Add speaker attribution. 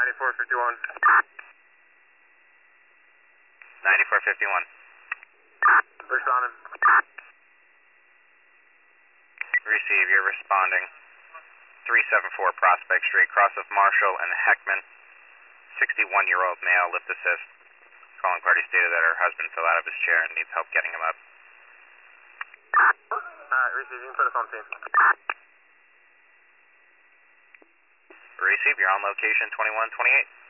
Speaker 1: 9451.
Speaker 2: 9451.
Speaker 1: Responding.
Speaker 2: Receive, you're responding. 374 Prospect Street, cross of Marshall and Heckman. 61-year-old male, lift assist. Calling party stated that her husband fell out of his chair and needs help getting him up.
Speaker 1: Alright, receive, you can put us on scene.
Speaker 2: Receive, you're on location 2128.